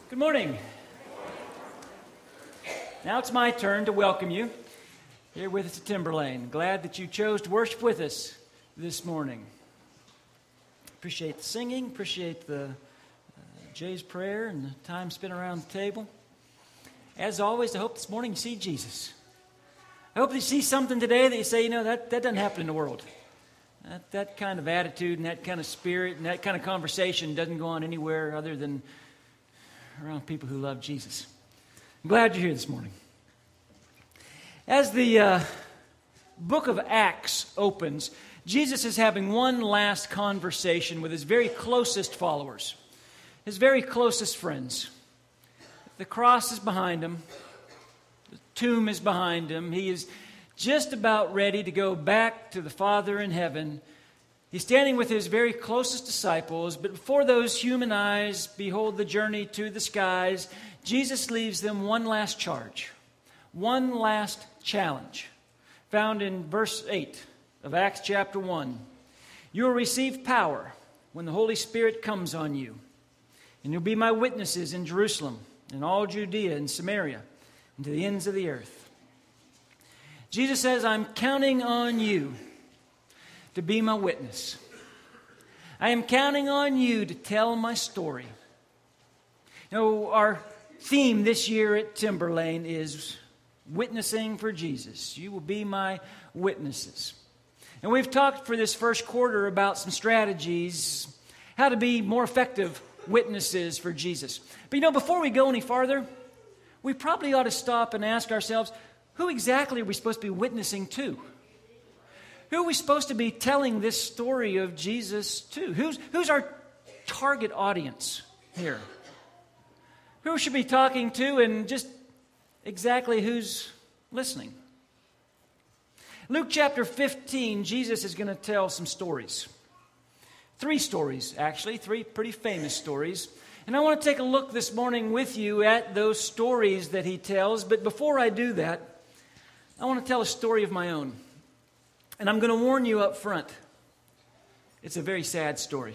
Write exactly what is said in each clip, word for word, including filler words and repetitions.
Good morning. Now it's my turn to welcome you here with us at Timberlane. Glad that you chose to worship with us this morning. Appreciate the singing, appreciate the uh, Jay's prayer and the time spent around the table. As always, I hope this morning you see Jesus. I hope you see something today that you say, you know, that, that doesn't happen in the world. That, that kind of attitude and that kind of spirit and that kind of conversation doesn't go on anywhere other than around people who love Jesus. I'm glad you're here this morning. As the uh, book of Acts opens, Jesus is having one last conversation with his very closest followers, his very closest friends. The cross is behind him. The tomb is behind him. He is just about ready to go back to the Father in heaven. He's standing with his very closest disciples, but before those human eyes behold the journey to the skies, Jesus leaves them one last charge, one last challenge, found in verse eight of Acts chapter one. You will receive power when the Holy Spirit comes on you, and you'll be my witnesses in Jerusalem, in all Judea and Samaria, and to the ends of the earth. Jesus says, I'm counting on you to be my witness. I am counting on you to tell my story. You know, our theme this year at Timberlane is witnessing for Jesus. You will be my witnesses. And we've talked for this first quarter about some strategies, how to be more effective witnesses for Jesus. But you know, before we go any farther, we probably ought to stop and ask ourselves, who exactly are we supposed to be witnessing to? Who are we supposed to be telling this story of Jesus to? Who's, who's our target audience here? Who should we be talking to and just exactly who's listening? Luke chapter fifteen, Jesus is going to tell some stories. Three stories, actually, three pretty famous stories. And I want to take a look this morning with you at those stories that he tells. But before I do that, I want to tell a story of my own. And I'm going to warn you up front, it's a very sad story.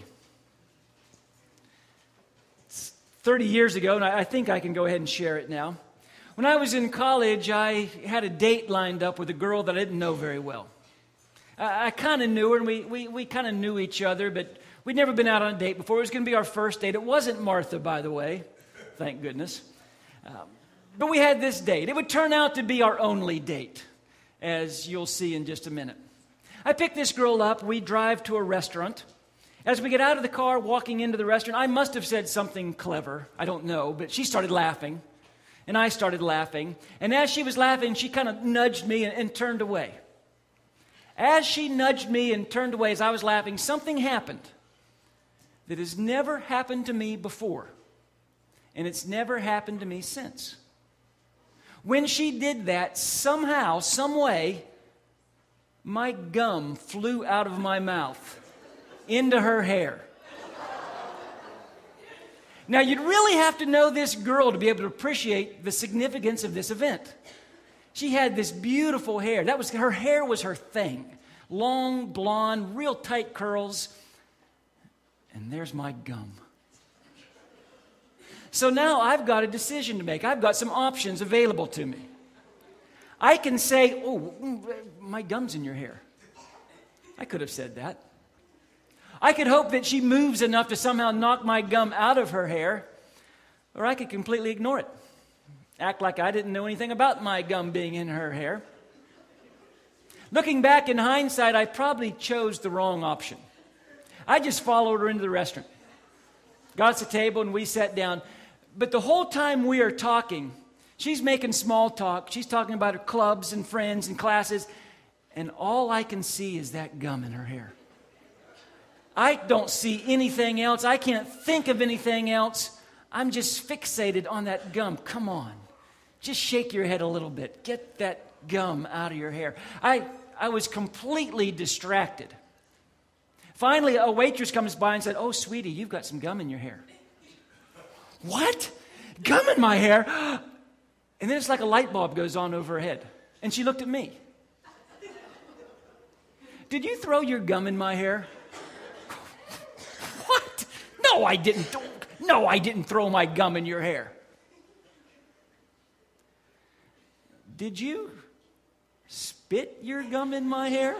It's thirty years ago, and I think I can go ahead and share it now. When I was in college, I had a date lined up with a girl that I didn't know very well. I, I kind of knew her, and we, we, we kind of knew each other, but we'd never been out on a date before. It was going to be our first date. It wasn't Martha, by the way. Thank goodness. Um, but we had this date. It would turn out to be our only date, as you'll see in just a minute. I pick this girl up. We drive to a restaurant. As we get out of the car, walking into the restaurant, I must have said something clever. I don't know, but she started laughing, and I started laughing. And as she was laughing, she kind of nudged me and, and turned away. As she nudged me and turned away as I was laughing, something happened that has never happened to me before, and it's never happened to me since. When she did that, somehow, some way, my gum flew out of my mouth into her hair. Now, you'd really have to know this girl to be able to appreciate the significance of this event. She had this beautiful hair. That was her hair was her thing. Long, blonde, real tight curls. And there's my gum. So now I've got a decision to make. I've got some options available to me. I can say, oh, my gum's in your hair. I could have said that. I could hope that she moves enough to somehow knock my gum out of her hair, or I could completely ignore it. Act like I didn't know anything about my gum being in her hair. Looking back in hindsight, I probably chose the wrong option. I just followed her into the restaurant. Got us a table and we sat down. But the whole time we are talking, she's making small talk. She's talking about her clubs and friends and classes. And all I can see is that gum in her hair. I don't see anything else. I can't think of anything else. I'm just fixated on that gum. Come on. Just shake your head a little bit. Get that gum out of your hair. I, I was completely distracted. Finally, a waitress comes by and said, oh, sweetie, you've got some gum in your hair. What? Gum in my hair? And then it's like a light bulb goes on over her head. And she looked at me. Did you throw your gum in my hair? What? No, I didn't. No, I didn't throw my gum in your hair. Did you spit your gum in my hair?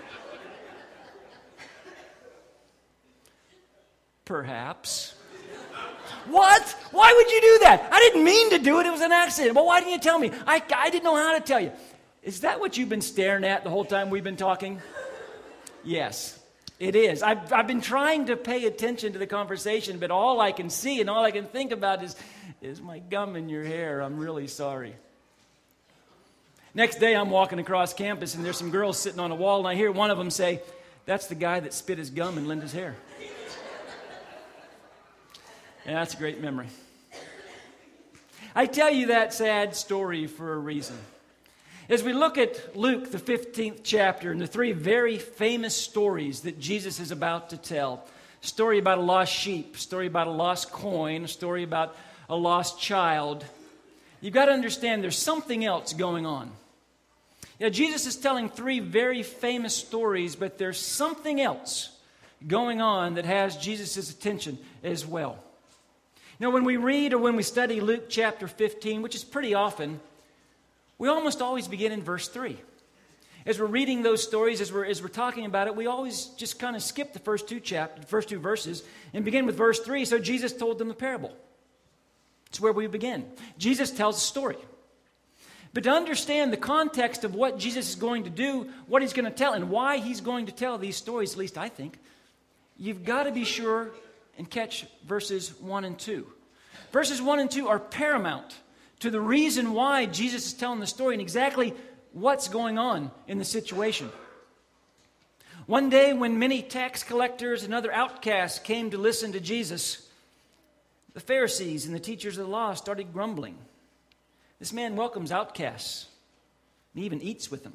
Perhaps. What? Why would you do that? I didn't mean to do it. It was an accident. Well, why didn't you tell me? I, I didn't know how to tell you. Is that what you've been staring at the whole time we've been talking? Yes, it is. I've, I've been trying to pay attention to the conversation, but all I can see and all I can think about is, is my gum in your hair. I'm really sorry. Next day, I'm walking across campus, and there's some girls sitting on a wall, and I hear one of them say, "That's the guy that spit his gum in Linda's hair." Yeah, that's a great memory. I tell you that sad story for a reason. As we look at Luke, the fifteenth chapter, and the three very famous stories that Jesus is about to tell, a story about a lost sheep, a story about a lost coin, a story about a lost child, you've got to understand there's something else going on. Yeah, Jesus is telling three very famous stories, but there's something else going on that has Jesus' attention as well. Now, when we read or when we study Luke chapter fifteen, which is pretty often, we almost always begin in verse three. As we're reading those stories, as we're, as we're talking about it, we always just kind of skip the first two chapters, the first two verses, and begin with verse three. So Jesus told them a parable. It's where we begin. Jesus tells a story. But to understand the context of what Jesus is going to do, what he's going to tell, and why he's going to tell these stories, at least I think, you've got to be sure and catch verses one and two. Verses one and two are paramount to the reason why Jesus is telling the story and exactly what's going on in the situation. One day when many tax collectors and other outcasts came to listen to Jesus, the Pharisees and the teachers of the law started grumbling. This man welcomes outcasts and even eats with them.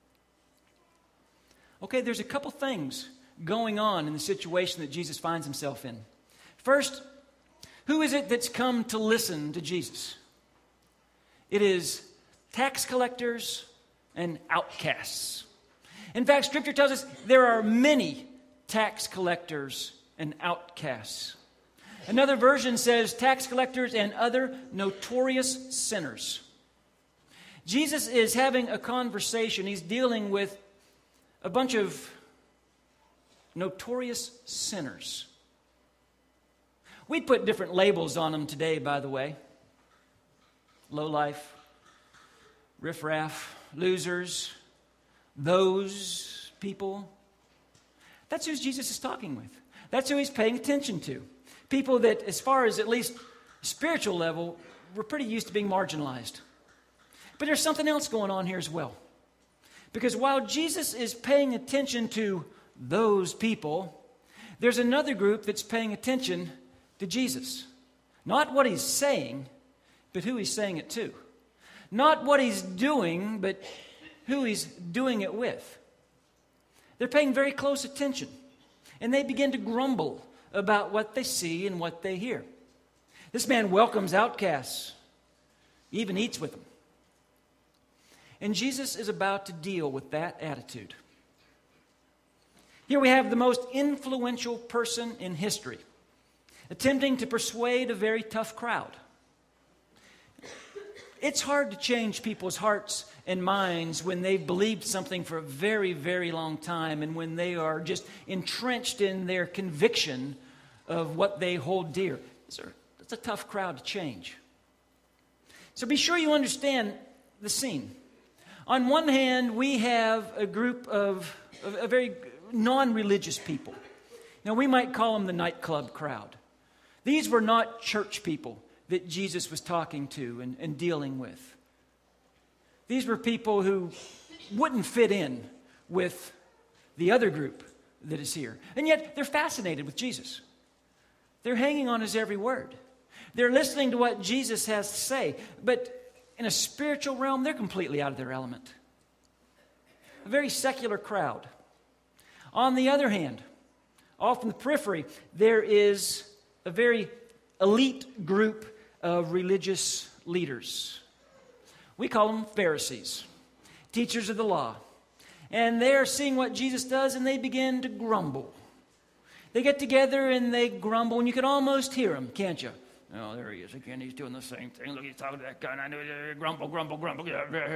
Okay, there's a couple things going on in the situation that Jesus finds himself in. First, who is it that's come to listen to Jesus? It is tax collectors and outcasts. In fact, Scripture tells us there are many tax collectors and outcasts. Another version says tax collectors and other notorious sinners. Jesus is having a conversation. He's dealing with a bunch of notorious sinners. We put different labels on them today, by the way. Lowlife, riffraff, losers, those people. That's who Jesus is talking with. That's who he's paying attention to. People that, as far as at least spiritual level, we're pretty used to being marginalized. But there's something else going on here as well. Because while Jesus is paying attention to those people, there's another group that's paying attention to Jesus. Not what he's saying, but who he's saying it to. Not what he's doing, but who he's doing it with. They're paying very close attention. And they begin to grumble about what they see and what they hear. This man welcomes outcasts, even eats with them. And Jesus is about to deal with that attitude. Here we have the most influential person in history, attempting to persuade a very tough crowd. It's hard to change people's hearts and minds when they've believed something for a very, very long time and when they are just entrenched in their conviction of what they hold dear. It's a tough crowd to change. So be sure you understand the scene. On one hand, we have a group of, of a very non-religious people. Now, we might call them the nightclub crowd. These were not church people that Jesus was talking to and, and dealing with. These were people who wouldn't fit in with the other group that is here. And yet, they're fascinated with Jesus. They're hanging on his every word. They're listening to what Jesus has to say. But in a spiritual realm, they're completely out of their element. A very secular crowd. On the other hand, off in the periphery, there is a very elite group of religious leaders. We call them Pharisees, teachers of the law. And they're seeing what Jesus does, and they begin to grumble. They get together and they grumble, and you can almost hear them, can't you? Oh, there he is again. He's doing the same thing. Look, he's talking to that guy. And I know, grumble, grumble, grumble.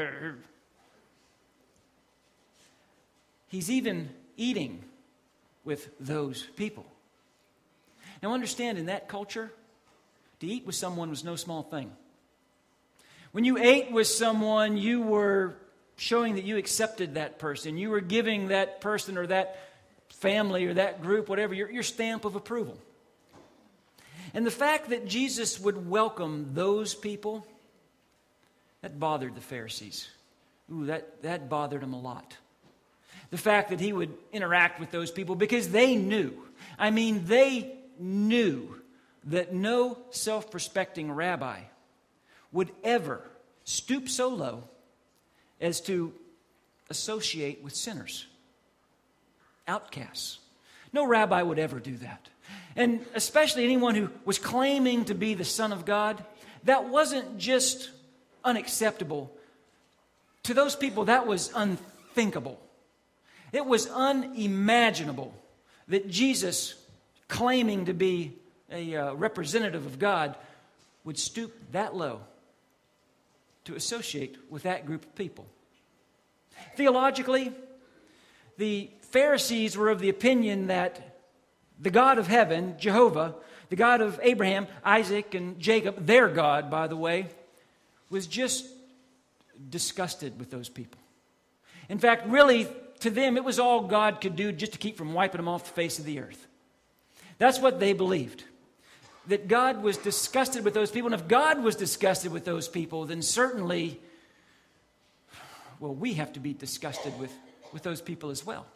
He's even eating with those people. Now understand, in that culture, to eat with someone was no small thing. When you ate with someone, you were showing that you accepted that person. You were giving that person or that family or that group, whatever, your, your stamp of approval. And the fact that Jesus would welcome those people, that bothered the Pharisees. Ooh, that, that bothered them a lot. The fact that he would interact with those people because they knew, I mean, they knew that no self-respecting rabbi would ever stoop so low as to associate with sinners, outcasts. No rabbi would ever do that. And especially anyone who was claiming to be the Son of God, that wasn't just unacceptable. To those people, that was unthinkable. It was unimaginable that Jesus, claiming to be a uh, representative of God, would stoop that low to associate with that group of people. Theologically, the Pharisees were of the opinion that the God of heaven, Jehovah, the God of Abraham, Isaac, and Jacob, their God, by the way, was just disgusted with those people. In fact, really, to them, it was all God could do just to keep from wiping them off the face of the earth. That's what they believed. That God was disgusted with those people. And if God was disgusted with those people, then certainly, well, we have to be disgusted with, with those people as well.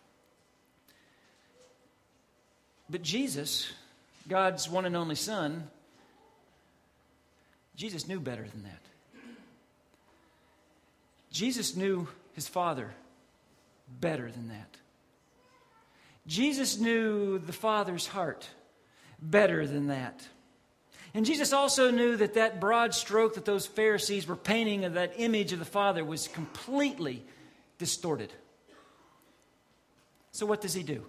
But Jesus, God's one and only Son, Jesus knew better than that. Jesus knew his Father better than that. Jesus knew the Father's heart better than that. And Jesus also knew that that broad stroke that those Pharisees were painting of that image of the Father was completely distorted. So what does he do?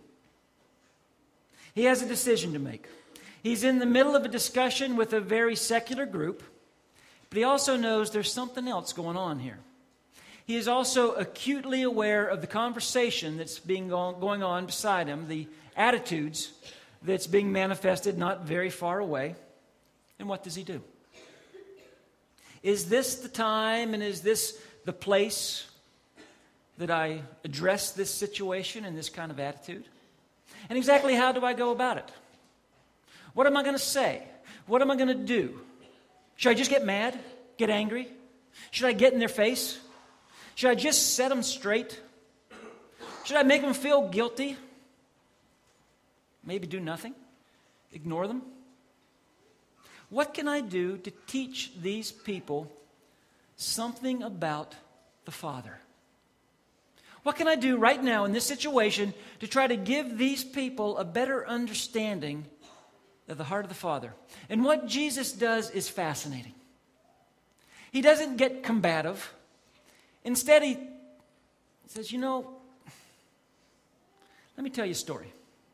He has a decision to make. He's in the middle of a discussion with a very secular group, but he also knows there's something else going on here. He is also acutely aware of the conversation that's being going on beside him, the attitudes that's being manifested not very far away. And what does he do? Is this the time and is this the place that I address this situation and this kind of attitude? And exactly how do I go about it? What am I going to say? What am I going to do? Should I just get mad? Get angry? Should I get in their face? Should I just set them straight? Should I make them feel guilty? Maybe do nothing? Ignore them? What can I do to teach these people something about the Father? What can I do right now in this situation to try to give these people a better understanding of the heart of the Father? And what Jesus does is fascinating. He doesn't get combative. Instead, he says, you know, let me tell you a story.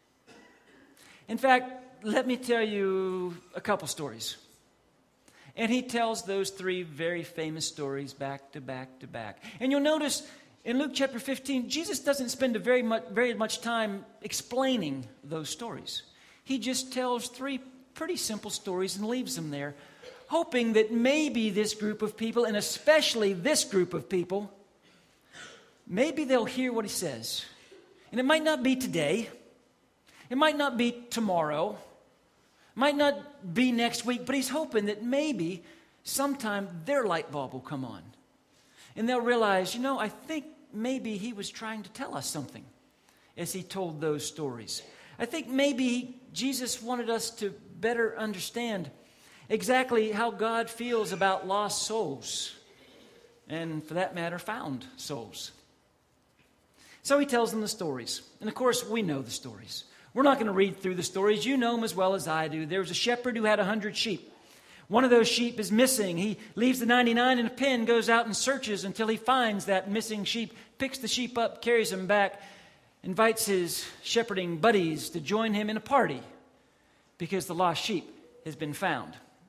In fact, let me tell you a couple stories. And he tells those three very famous stories back to back to back. And you'll notice in Luke chapter fifteen, Jesus doesn't spend a very much, very much time explaining those stories. He just tells three pretty simple stories and leaves them there, hoping that maybe this group of people, and especially this group of people, maybe they'll hear what he says. And it might not be today. It might not be tomorrow. It might not be next week, but he's hoping that maybe sometime their light bulb will come on. And they'll realize, you know, I think maybe he was trying to tell us something as he told those stories. I think maybe Jesus wanted us to better understand exactly how God feels about lost souls, and for that matter, found souls. So he tells them the stories. And of course, we know the stories. We're not going to read through the stories. You know them as well as I do. There was a shepherd who had a hundred sheep. One of those sheep is missing. He leaves the ninety-nine in a pen, goes out and searches until he finds that missing sheep, picks the sheep up, carries him back, invites his shepherding buddies to join him in a party because the lost sheep has been found.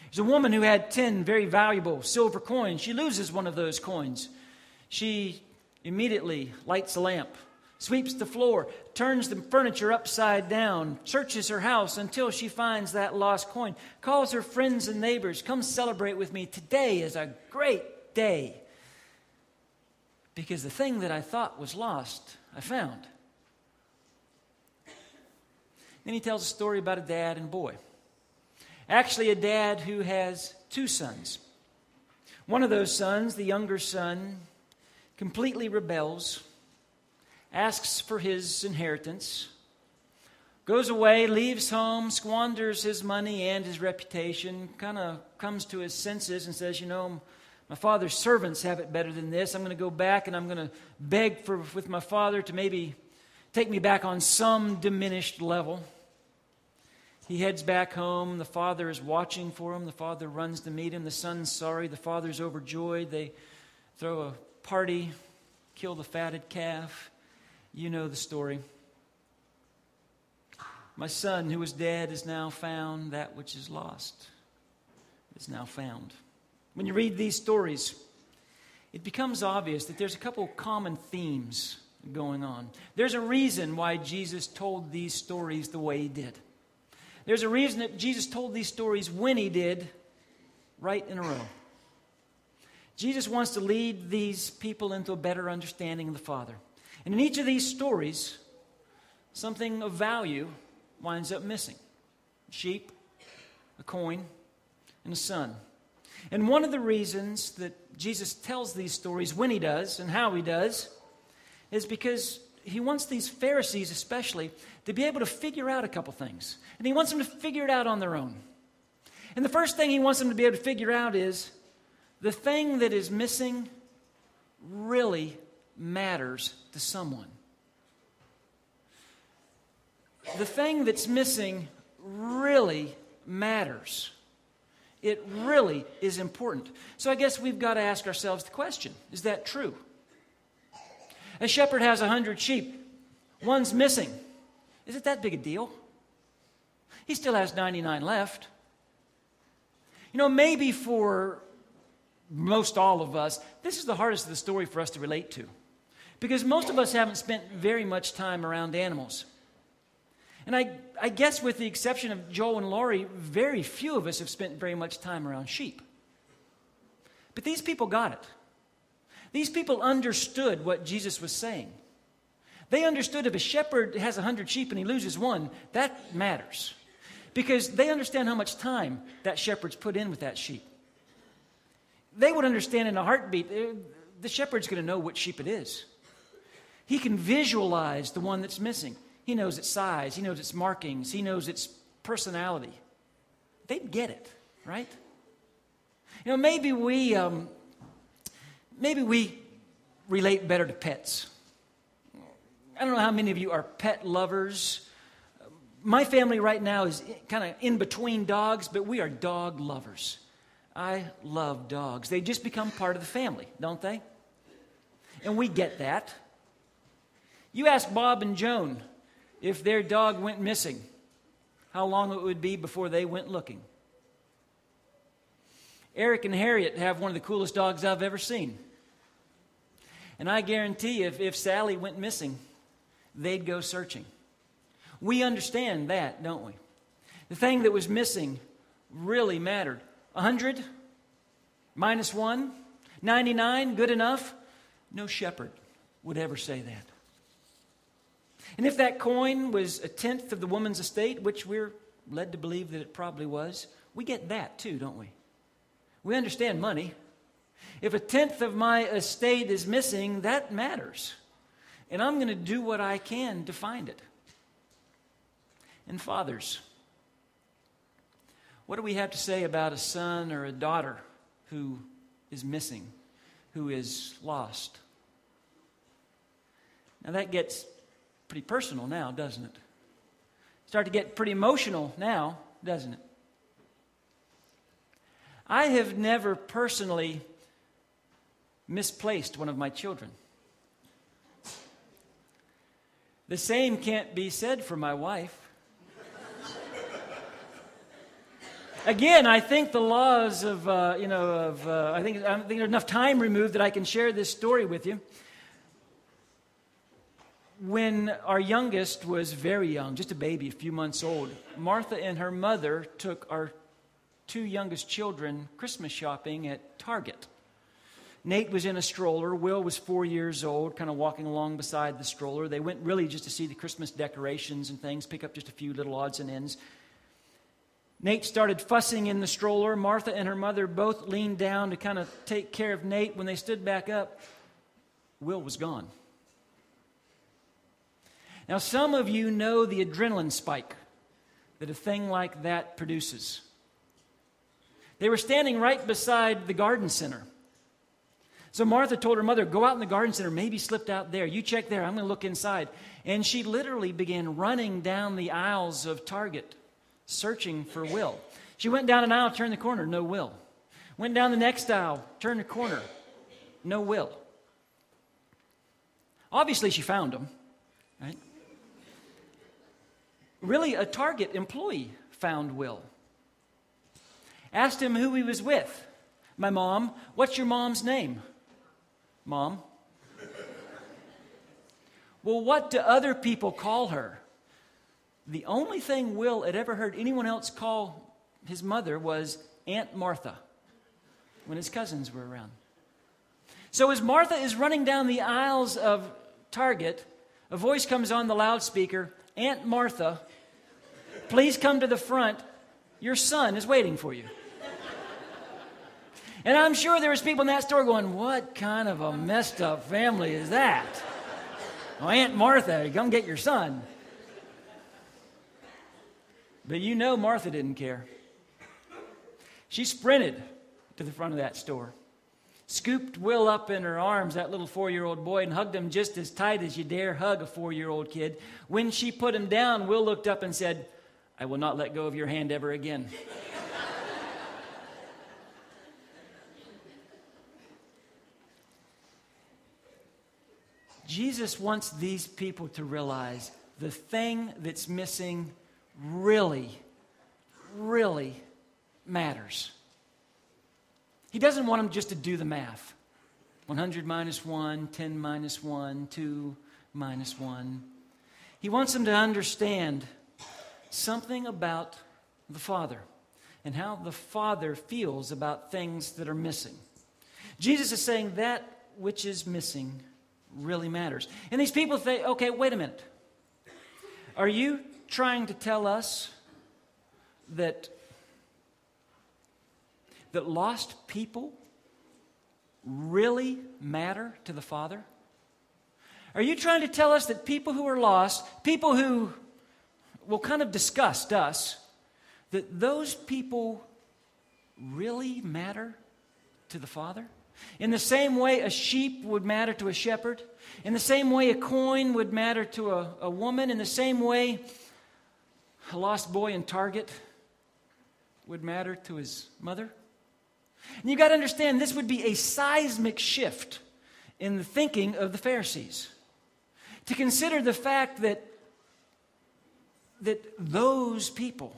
There's a woman who had ten very valuable silver coins. She loses one of those coins. She immediately lights a lamp, sweeps the floor, turns the furniture upside down, searches her house until she finds that lost coin, calls her friends and neighbors, come celebrate with me. Today is a great day because the thing that I thought was lost, I found. Then he tells a story about a dad and boy. Actually, a dad who has two sons. One of those sons, the younger son, completely rebels, asks for his inheritance, goes away, leaves home, squanders his money and his reputation, kind of comes to his senses and says, you know, my father's servants have it better than this. I'm going to go back and I'm going to beg for with my father to maybe take me back on some diminished level. He heads back home. The father is watching for him. The father runs to meet him. The son's sorry. The father's overjoyed. They throw a party, kill the fatted calf. You know the story. My son who was dead is now found. That which is lost is now found. When you read these stories, it becomes obvious that there's a couple common themes going on. There's a reason why Jesus told these stories the way he did. There's a reason that Jesus told these stories when he did, right in a row. Jesus wants to lead these people into a better understanding of the Father. And in each of these stories, something of value winds up missing. A sheep, a coin, and a son. And one of the reasons that Jesus tells these stories when he does and how he does is because he wants these Pharisees especially to be able to figure out a couple things. And he wants them to figure it out on their own. And the first thing he wants them to be able to figure out is the thing that is missing really matters to someone. The thing that's missing really matters. It really is important. So I guess we've got to ask ourselves the question, is that true? A shepherd has a hundred sheep. One's missing. Is it that big a deal? He still has ninety-nine left. You know, maybe for most all of us, this is the hardest of the story for us to relate to. Because most of us haven't spent very much time around animals. And I, I guess with the exception of Joel and Laurie, very few of us have spent very much time around sheep. But these people got it. These people understood what Jesus was saying. They understood if a shepherd has a hundred sheep and he loses one, that matters. Because they understand how much time that shepherd's put in with that sheep. They would understand in a heartbeat, the shepherd's going to know which sheep it is. He can visualize the one that's missing. He knows its size. He knows its markings. He knows its personality. They'd get it, right? You know, maybe we, um, maybe we relate better to pets. I don't know how many of you are pet lovers. My family right now is kind of in between dogs, but we are dog lovers. I love dogs. They just become part of the family, don't they? And we get that. You ask Bob and Joan if their dog went missing, how long it would be before they went looking. Eric and Harriet have one of the coolest dogs I've ever seen. And I guarantee if, if Sally went missing, they'd go searching. We understand that, don't we? The thing that was missing really mattered. A hundred minus one, ninety-nine, good enough? No shepherd would ever say that. And if that coin was a tenth of the woman's estate, which we're led to believe that it probably was, we get that too, don't we? We understand money. If a tenth of my estate is missing, that matters. And I'm going to do what I can to find it. And fathers, what do we have to say about a son or a daughter who is missing, who is lost? Now that gets pretty personal now, doesn't it? Start to get pretty emotional now, doesn't it? I have never personally misplaced one of my children. The same can't be said for my wife. Again, I think the laws of, uh, you know, of, uh, I think, I think there's enough time removed that I can share this story with you. When our youngest was very young, just a baby, a few months old, Martha and her mother took our two youngest children Christmas shopping at Target. Nate was in a stroller. Will was four years old, kind of walking along beside the stroller. They went really just to see the Christmas decorations and things, pick up just a few little odds and ends. Nate started fussing in the stroller. Martha and her mother both leaned down to kind of take care of Nate. When they stood back up, Will was gone. Now, some of you know the adrenaline spike that a thing like that produces. They were standing right beside the garden center. So Martha told her mother, go out in the garden center, maybe slipped out there. You check there, I'm going to look inside. And she literally began running down the aisles of Target, searching for Will. She went down an aisle, turned the corner, no Will. Went down the next aisle, turned the corner, no Will. Obviously, she found him, right? Really, a Target employee found Will. Asked him who he was with. My mom. What's your mom's name? Mom. Well, what do other people call her? The only thing Will had ever heard anyone else call his mother was Aunt Martha when his cousins were around. So as Martha is running down the aisles of Target, a voice comes on the loudspeaker, Aunt Martha, please come to the front. Your son is waiting for you. And I'm sure there was people in that store going, what kind of a messed up family is that? Oh, Aunt Martha, come get your son. But you know Martha didn't care. She sprinted to the front of that store, scooped Will up in her arms, that little four-year-old boy, and hugged him just as tight as you dare hug a four-year-old kid. When she put him down, Will looked up and said, I will not let go of your hand ever again. Jesus wants these people to realize the thing that's missing really, really matters. He doesn't want them just to do the math. one hundred minus one, ten minus one, two minus one. He wants them to understand something about the Father and how the Father feels about things that are missing. Jesus is saying that which is missing really matters. And these people say, okay, wait a minute. Are you trying to tell us that, that lost people really matter to the Father? Are you trying to tell us that people who are lost, people who will kind of disgust us, that those people really matter to the Father? In the same way a sheep would matter to a shepherd, in the same way a coin would matter to a, a woman, in the same way a lost boy in Target would matter to his mother. And you got to understand, this would be a seismic shift in the thinking of the Pharisees. To consider the fact that, that those people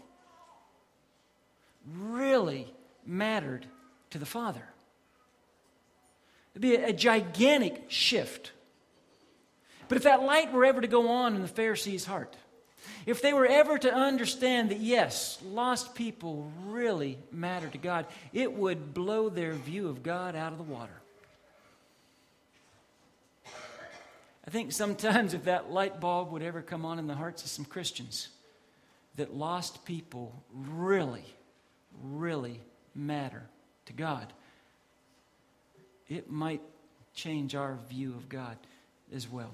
really mattered to the Father. It'd be a, a gigantic shift. But if that light were ever to go on in the Pharisees' heart, if they were ever to understand that, yes, lost people really matter to God, it would blow their view of God out of the water. I think sometimes if that light bulb would ever come on in the hearts of some Christians, that lost people really, really matter to God, it might change our view of God as well.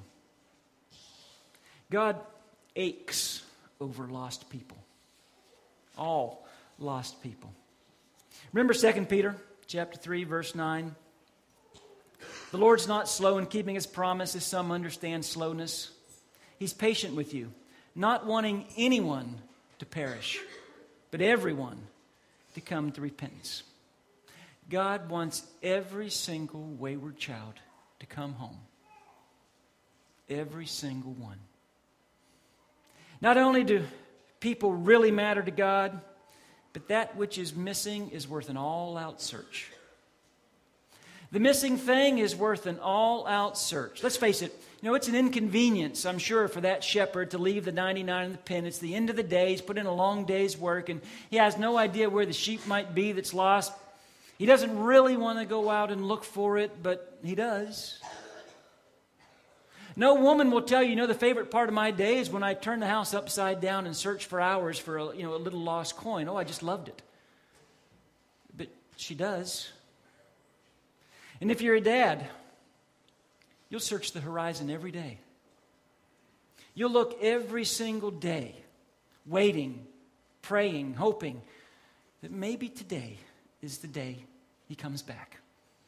God aches over lost people. All lost people. Remember Second Peter chapter three, verse nine? The Lord's not slow in keeping his promise, as some understand slowness. He's patient with you, not wanting anyone to perish, but everyone to come to repentance. God wants every single wayward child to come home. Every single one. Not only do people really matter to God, But that which is missing is worth an all-out search. The missing thing is worth an all-out search. Let's face it, you know, it's an inconvenience, I'm sure, for that shepherd to leave the ninety-nine in the pen. It's the end of the day. He's put in a long day's work, and he has no idea where the sheep might be that's lost. He doesn't really want to go out and look for it, but he does. No woman will tell you, you know, the favorite part of my day is when I turn the house upside down and search for hours for a, you know, a little lost coin. Oh, I just loved it. But she does. And if you're a dad, you'll search the horizon every day. You'll look every single day, waiting, praying, hoping that maybe today is the day he comes back.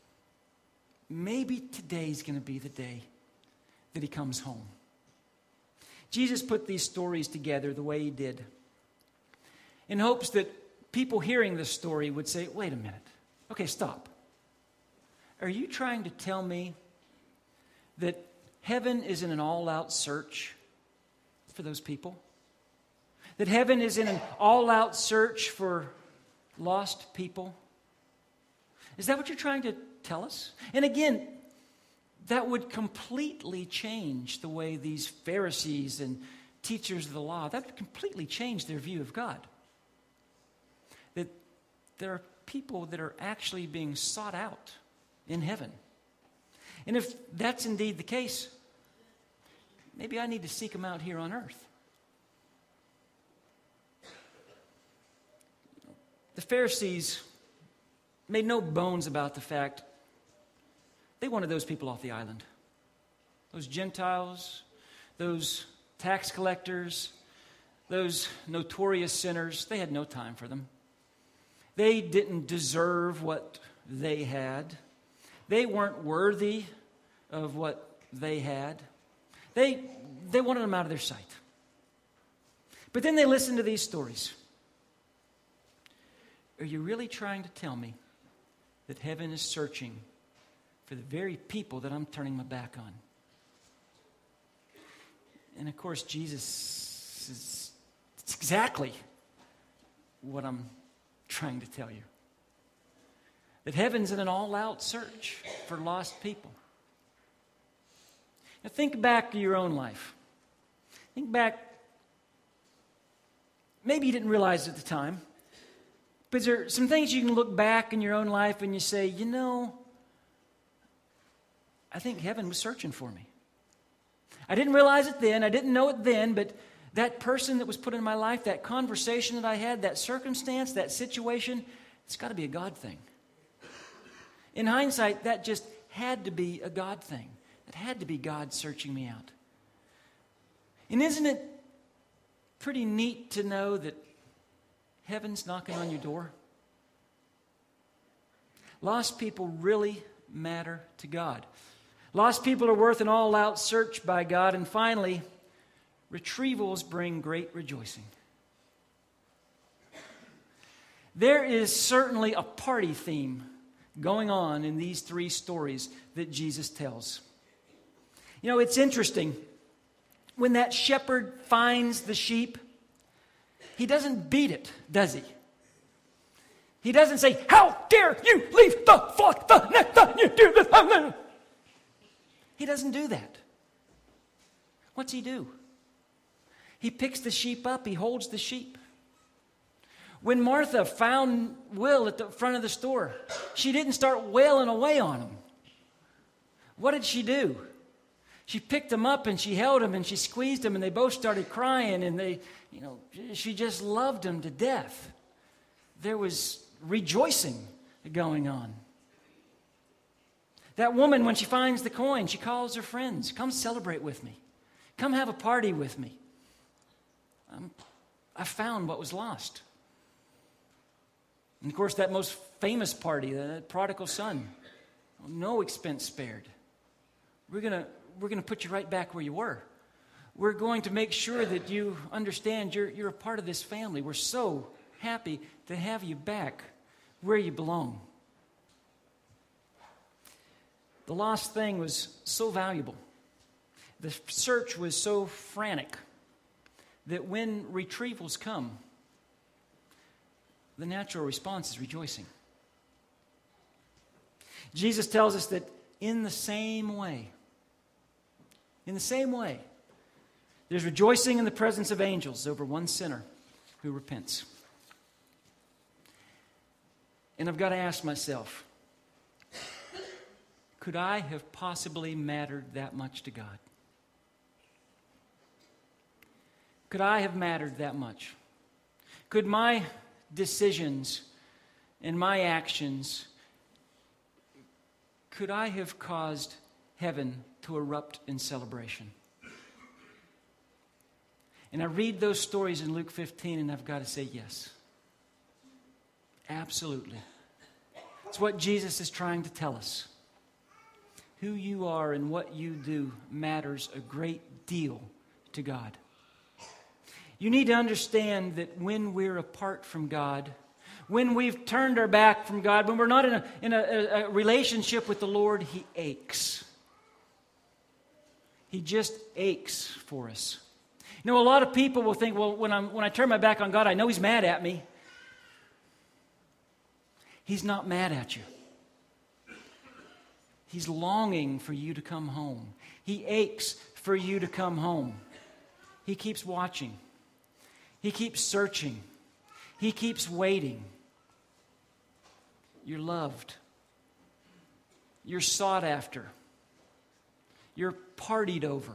Maybe today's going to be the day that he comes home. Jesus put these stories together the way he did in hopes that people hearing this story would say, wait a minute, okay, stop. Are you trying to tell me that heaven is in an all-out search for those people? That heaven is in an all-out search for lost people? Is that what you're trying to tell us? And again, that would completely change the way these Pharisees and teachers of the law, that would completely change their view of God. That there are people that are actually being sought out in heaven. And if that's indeed the case, maybe I need to seek them out here on earth. The Pharisees made no bones about the fact they wanted those people off the island. Those Gentiles, those tax collectors, those notorious sinners, they had no time for them. They didn't deserve what they had. They weren't worthy of what they had. They, they wanted them out of their sight. But then they listened to these stories. Are you really trying to tell me that heaven is searching for the very people that I'm turning my back on? And of course, Jesus is it's exactly what I'm trying to tell you. That heaven's in an all-out search for lost people. Now think back to your own life. Think back, maybe you didn't realize at the time, but there are some things you can look back in your own life and you say, you know, I think heaven was searching for me. I didn't realize it then, I didn't know it then, but that person that was put in my life, that conversation that I had, that circumstance, that situation, it's got to be a God thing. In hindsight, that just had to be a God thing. It had to be God searching me out. And isn't it pretty neat to know that heaven's knocking on your door? Lost people really matter to God. Lost people are worth an all-out search by God. And finally, retrievals bring great rejoicing. There is certainly a party theme going on in these three stories that Jesus tells. You know, it's interesting. When that shepherd finds the sheep, he doesn't beat it, does he? He doesn't say, how dare you leave the flock the next time you do this? He doesn't do that. What's he do? He picks the sheep up. He holds the sheep. When Martha found Will at the front of the store, she didn't start wailing away on him. What did she do? She picked him up and she held him and she squeezed him and they both started crying and they, you know, she just loved him to death. There was rejoicing going on. That woman, when she finds the coin, she calls her friends, come celebrate with me. Come have a party with me. Um, I found what was lost. And of course, that most famous party, the prodigal son, no expense spared. We're going to we're going to put you right back where you were. We're going to make sure that you understand you're, you're a part of this family. We're so happy to have you back where you belong. The lost thing was so valuable. The search was so frantic that when retrievals come, the natural response is rejoicing. Jesus tells us that in the same way, in the same way, there's rejoicing in the presence of angels over one sinner who repents. And I've got to ask myself, could I have possibly mattered that much to God? Could I have mattered that much? Could my decisions and my actions, could I have caused heaven to erupt in celebration? And I read those stories in Luke fifteen, and I've got to say yes. Absolutely. It's what Jesus is trying to tell us. Who you are and what you do matters a great deal to God. You need to understand that when we're apart from God, when we've turned our back from God, when we're not in a, in a, a relationship with the Lord, He aches. He just aches for us. You know, a lot of people will think, well, when, I'm, when I turn my back on God, I know He's mad at me. He's not mad at you. He's longing for you to come home. He aches for you to come home. He keeps watching. He keeps searching. He keeps waiting. You're loved. You're sought after. You're partied over.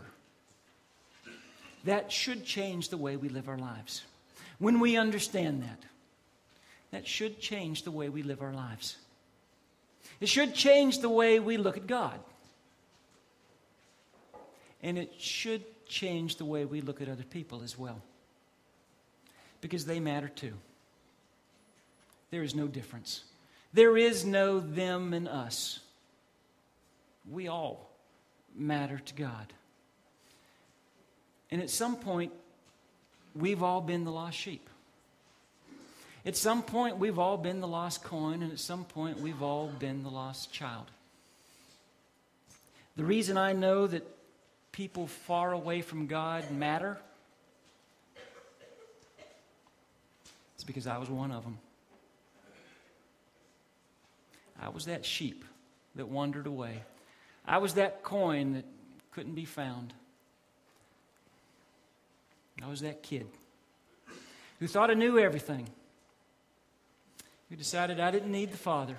That should change the way we live our lives. When we understand that, that should change the way we live our lives. It should change the way we look at God. And it should change the way we look at other people as well. Because they matter too. There is no difference. There is no them and us. We all matter to God. And at some point, we've all been the lost sheep. At some point, we've all been the lost coin, and at some point, we've all been the lost child. The reason I know that people far away from God matter is because I was one of them. I was that sheep that wandered away. I was that coin that couldn't be found. I was that kid who thought I knew everything, who decided I didn't need the Father,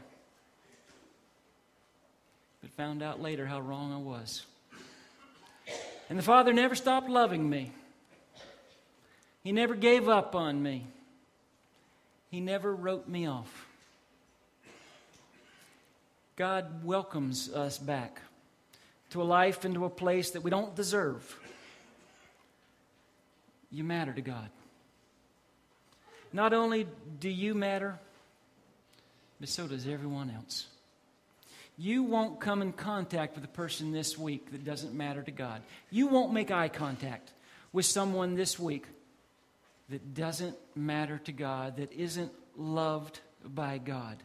but found out later how wrong I was. And the Father never stopped loving me. He never gave up on me. He never wrote me off. God welcomes us back to a life and to a place that we don't deserve. You matter to God. Not only do you matter, but so does everyone else. You won't come in contact with a person this week that doesn't matter to God. You won't make eye contact with someone this week that doesn't matter to God, that isn't loved by God.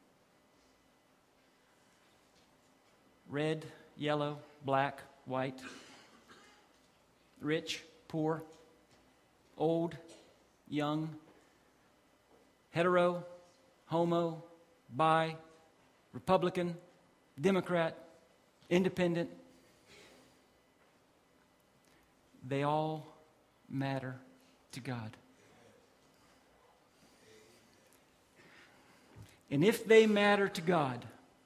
Red, yellow, black, white, rich, poor, old, young, hetero, homo, bi, Republican, Democrat, independent. They all matter to God. And if they matter to God,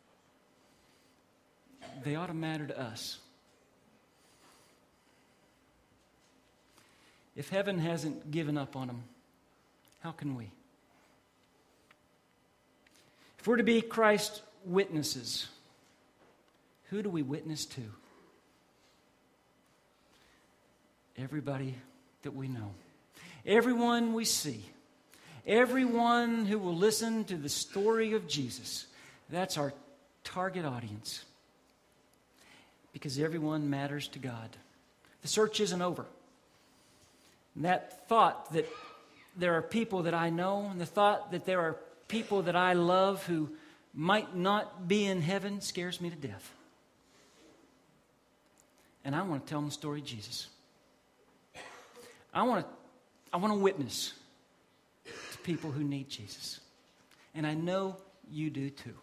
they ought to matter to us. If heaven hasn't given up on them, how can we? If we're to be Christ's witnesses, who do we witness to? Everybody that we know. Everyone we see. Everyone who will listen to the story of Jesus. That's our target audience. Because everyone matters to God. The search isn't over. And that thought that there are people that I know, and the thought that there are people that I love who might not be in heaven scares me to death. And I want to tell them the story of Jesus. I want to, I want to witness to people who need Jesus. And I know you do too.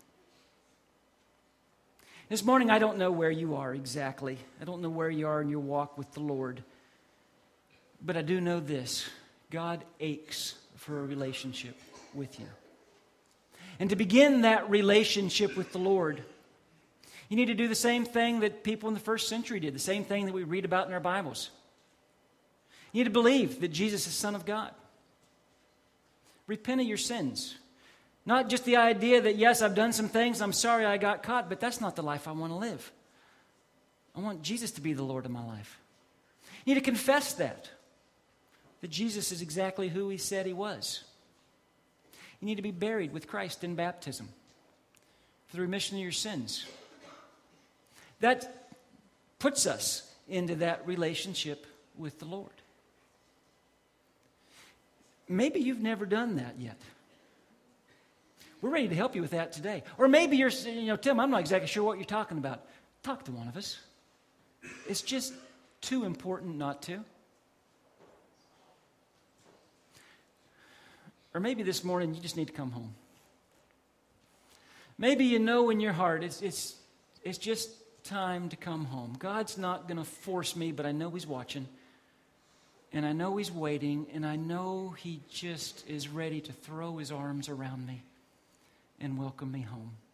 This morning, I don't know where you are exactly. I don't know where you are in your walk with the Lord. But I do know this. God aches for a relationship with you. And to begin that relationship with the Lord, you need to do the same thing that people in the first century did, the same thing that we read about in our Bibles. You need to believe that Jesus is Son of God. Repent of your sins. Not just the idea that, yes, I've done some things, I'm sorry I got caught, but that's not the life I want to live. I want Jesus to be the Lord of my life. You need to confess that, that Jesus is exactly who He said He was. You need to be buried with Christ in baptism for the remission of your sins. That puts us into that relationship with the Lord. Maybe you've never done that yet. We're ready to help you with that today. Or maybe you're, you know, Tim, I'm not exactly sure what you're talking about. Talk to one of us. It's just too important not to. Or maybe this morning you just need to come home. Maybe you know in your heart it's it's it's just time to come home. God's not going to force me, but I know He's watching. And I know He's waiting, and I know He just is ready to throw His arms around me and welcome me home.